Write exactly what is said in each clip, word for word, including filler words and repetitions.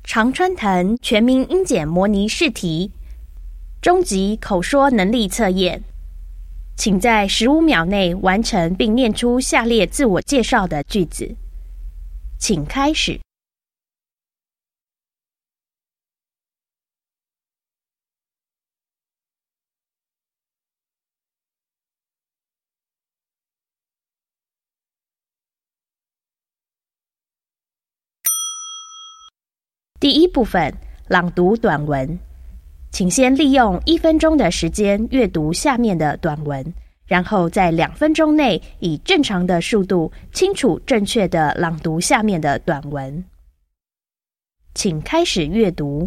常春藤全民英检模拟试题，中级口说能力测验，请在十五秒内完成并念出下列自我介绍的句子。请开始。第一部分，朗读短文。请先利用一分钟的时间阅读下面的短文，然后在两分钟内以正常的速度清楚正确地朗读下面的短文。请开始阅读。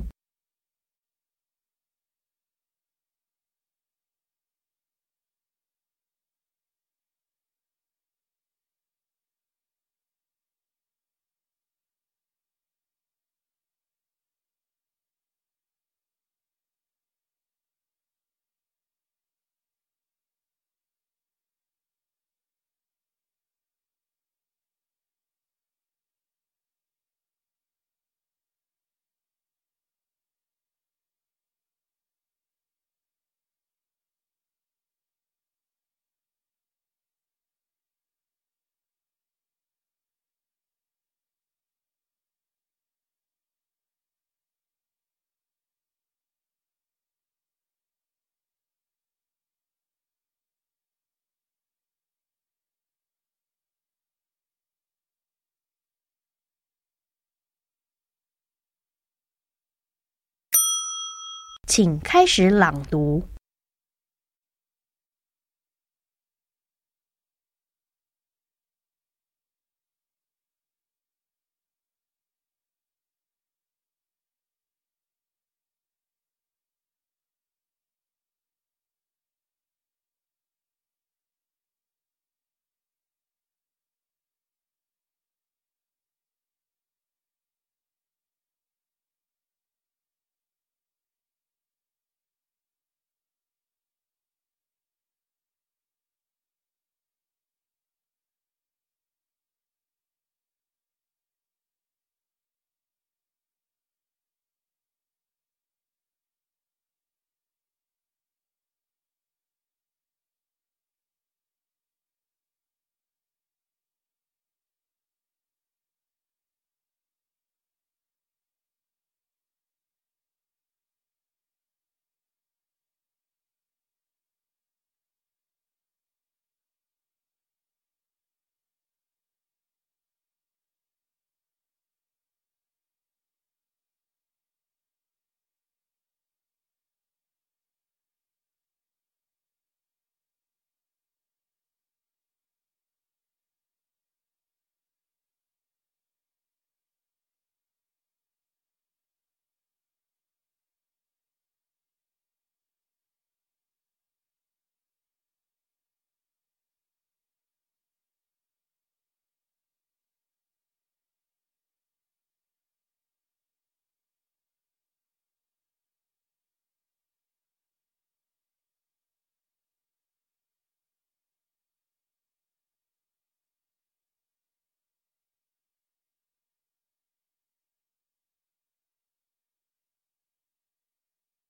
请开始朗读。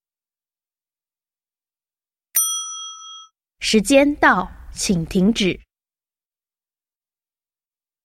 时间到，请停止。